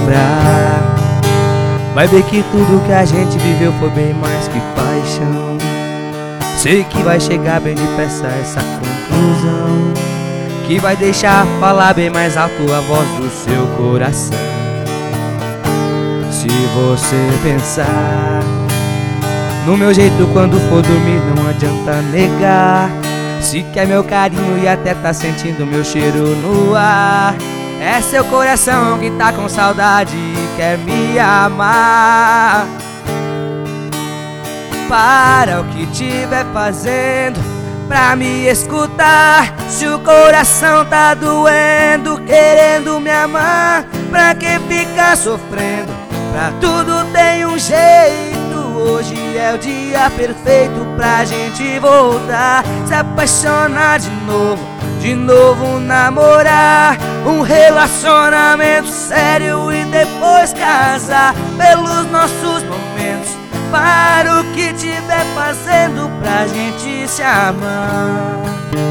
lembrar, vai ver que tudo que a gente viveu foi bem mais que paixão. Sei que vai chegar bem depressa essa conclusão, que vai deixar falar bem mais alto a voz do seu coração. Se você pensar no meu jeito quando for dormir, não adianta negar. Se quer meu carinho e até tá sentindo meu cheiro no ar, é seu coração que tá com saudade e quer me amar. Para o que tiver fazendo pra me escutar. Se o coração tá doendo, querendo me amar, pra que ficar sofrendo? Pra tudo tem um jeito. Hoje é o dia perfeito pra gente voltar, se apaixonar de novo namorar, um relacionamento sério e depois casar. Pelos nossos momentos, para o que tiver fazendo pra gente se amar.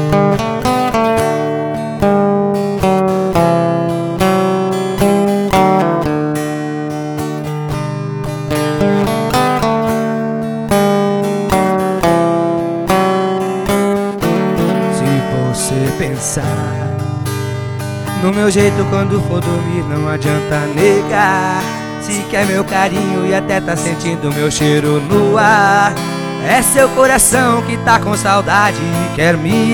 Se você pensar no meu jeito quando for dormir, não adianta negar. Se quer meu carinho e até tá sentindo meu cheiro no ar, é seu coração que tá com saudade e quer me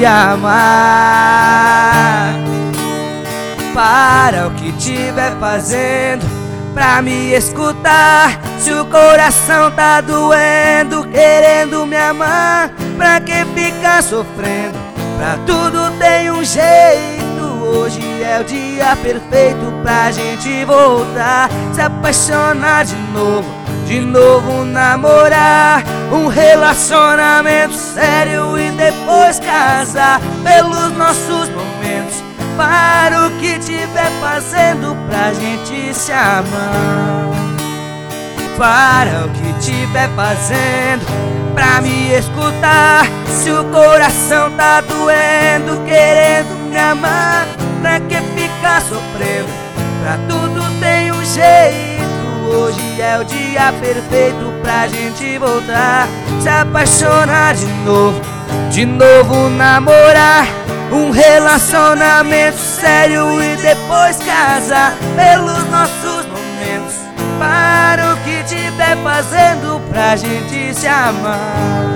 amar. Para o que tiver fazendo pra me escutar. Se o coração tá doendo, querendo me amar, pra que ficar sofrendo? Pra tudo tem um jeito. Hoje é o dia perfeito pra gente voltar, se apaixonar de novo namorar, um relacionamento sério e depois casar. Pelos nossos momentos, para o que tiver fazendo pra gente se amar. Para o que tiver fazendo pra me escutar. Se o coração tá doendo, querendo me amar, pra que ficar sofrendo? Pra tudo tem um jeito. Hoje é o dia perfeito pra gente voltar, se apaixonar de novo namorar, um relacionamento sério e depois casar. Pelos nossos momentos, para o que tiver fazendo pra gente se amar.